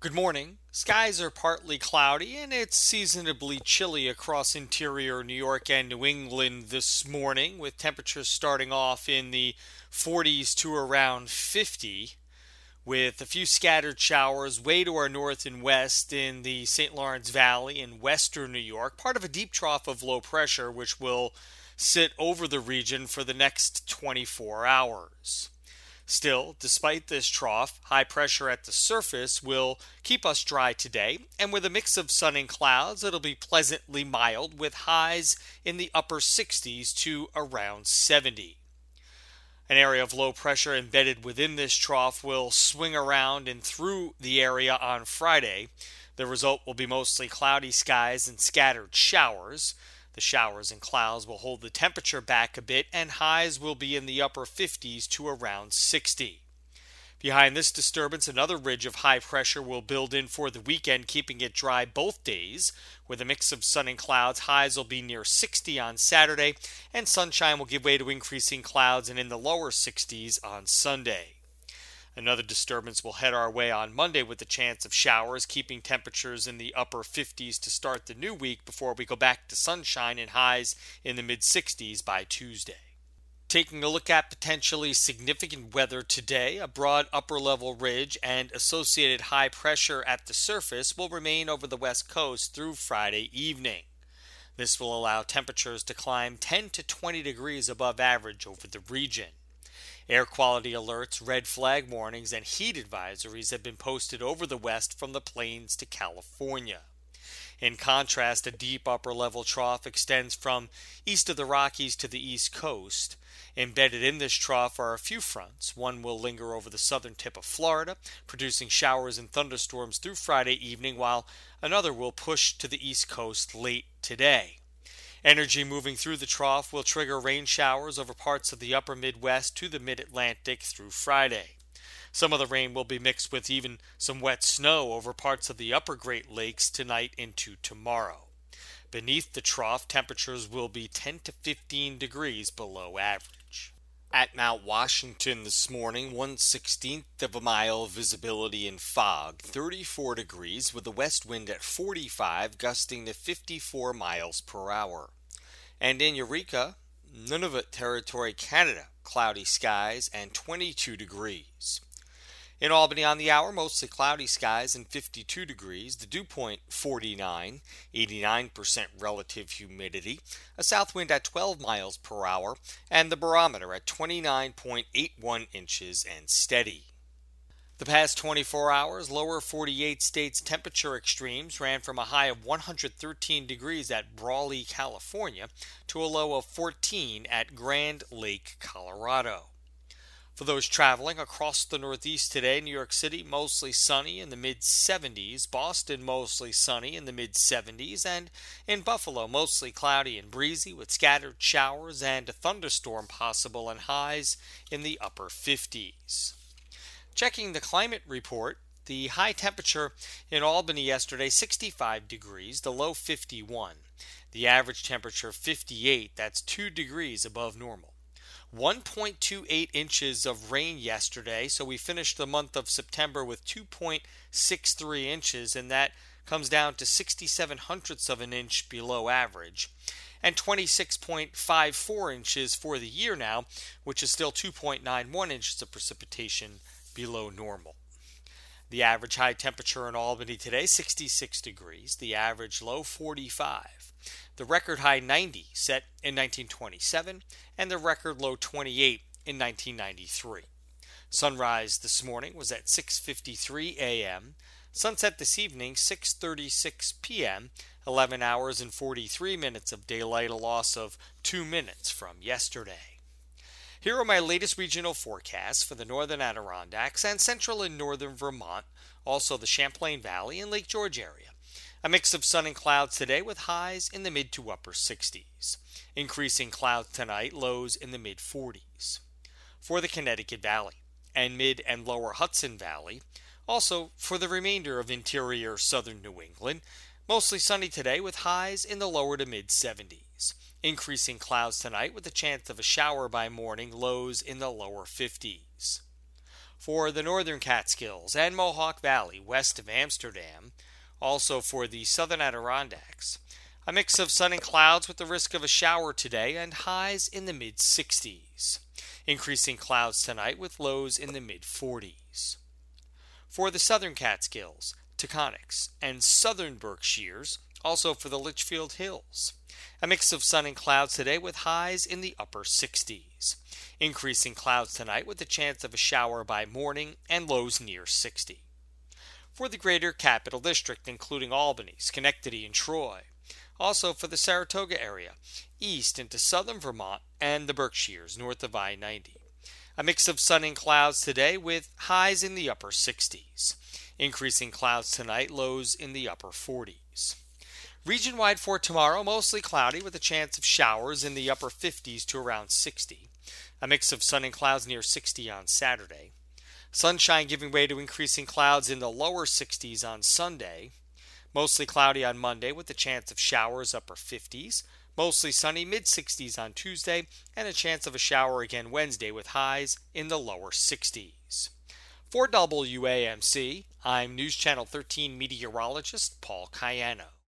Good morning. Skies are partly cloudy and it's seasonably chilly across interior New York and New England this morning, with temperatures starting off in the 40s to around 50, with a few scattered showers way to our north and west in the St. Lawrence Valley in western New York, part of a deep trough of low pressure which will sit over the region for the next 24 hours. Still, despite this trough, high pressure at the surface will keep us dry today, and with a mix of sun and clouds, it'll be pleasantly mild with highs in the upper 60s to around 70. An area of low pressure embedded within this trough will swing around and through the area on Friday. The result will be mostly cloudy skies and scattered showers. The showers and clouds will hold the temperature back a bit, and highs will be in the upper 50s to around 60. Behind this disturbance, another ridge of high pressure will build in for the weekend, keeping it dry both days. With a mix of sun and clouds, highs will be near 60 on Saturday, and sunshine will give way to increasing clouds and in the lower 60s on Sunday. Another disturbance will head our way on Monday with the chance of showers, keeping temperatures in the upper 50s to start the new week before we go back to sunshine and highs in the mid-60s by Tuesday. Taking a look at potentially significant weather today, a broad upper-level ridge and associated high pressure at the surface will remain over the west coast through Friday evening. This will allow temperatures to climb 10 to 20 degrees above average over the region. Air quality alerts, red flag warnings, and heat advisories have been posted over the west from the plains to California. In contrast, a deep upper-level trough extends from east of the Rockies to the east coast. Embedded in this trough are a few fronts. One will linger over the southern tip of Florida, producing showers and thunderstorms through Friday evening, while another will push to the east coast late today. Energy moving through the trough will trigger rain showers over parts of the upper Midwest to the mid-Atlantic through Friday. Some of the rain will be mixed with even some wet snow over parts of the upper Great Lakes tonight into tomorrow. Beneath the trough, temperatures will be 10 to 15 degrees below average. At Mount Washington this morning, 1/16th of a mile visibility in fog, 34 degrees with a west wind at 45, gusting to 54 miles per hour. And in Eureka, Nunavut Territory, Canada, cloudy skies and 22 degrees. In Albany on the hour, mostly cloudy skies and 52 degrees, the dew point 49, 89% relative humidity, a south wind at 12 miles per hour, and the barometer at 29.81 inches and steady. The past 24 hours, lower 48 states temperature extremes ran from a high of 113 degrees at Brawley, California, to a low of 14 at Grand Lake, Colorado. For those traveling across the Northeast today, New York City mostly sunny in the mid-70s, Boston mostly sunny in the mid-70s, and in Buffalo mostly cloudy and breezy with scattered showers and a thunderstorm possible and highs in the upper 50s. Checking the climate report, the high temperature in Albany yesterday 65 degrees, the low 51. The average temperature 58, that's 2 degrees above normal. 1.28 inches of rain yesterday, so we finished the month of September with 2.63 inches, and that comes down to 67 hundredths of an inch below average, and 26.54 inches for the year now, which is still 2.91 inches of precipitation below normal. The average high temperature in Albany today, 66 degrees, the average low 45. The record high 90 set in 1927 and the record low 28 in 1993. Sunrise this morning was at 6:53 a.m. Sunset this evening 6:36 p.m. 11 hours and 43 minutes of daylight, a loss of 2 minutes from yesterday. Here are my latest regional forecasts for the northern Adirondacks and central and northern Vermont, also the Champlain Valley and Lake George area. A mix of sun and clouds today with highs in the mid to upper 60s. Increasing clouds tonight, lows in the mid 40s. For the Connecticut Valley and mid and lower Hudson Valley, also for the remainder of interior southern New England, mostly sunny today with highs in the lower to mid 70s. Increasing clouds tonight with a chance of a shower by morning, lows in the lower 50s. For the northern Catskills and Mohawk Valley west of Amsterdam, also for the southern Adirondacks, a mix of sun and clouds with the risk of a shower today and highs in the mid-60s. Increasing clouds tonight with lows in the mid-40s. For the southern Catskills, Taconics, and southern Berkshires, also for the Litchfield Hills, a mix of sun and clouds today with highs in the upper 60s. Increasing clouds tonight with a chance of a shower by morning and lows near 60. For the greater Capital District, including Albany, Schenectady, and Troy, also for the Saratoga area, east into southern Vermont and the Berkshires north of I-90. A mix of sun and clouds today with highs in the upper 60s. Increasing clouds tonight, lows in the upper 40s. Region-wide for tomorrow, mostly cloudy with a chance of showers in the upper 50s to around 60. A mix of sun and clouds near 60 on Saturday. Sunshine giving way to increasing clouds in the lower 60s on Sunday. Mostly cloudy on Monday with a chance of showers upper 50s. Mostly sunny mid-60s on Tuesday and a chance of a shower again Wednesday with highs in the lower 60s. For WAMC, I'm News Channel 13 meteorologist Paul Cayano.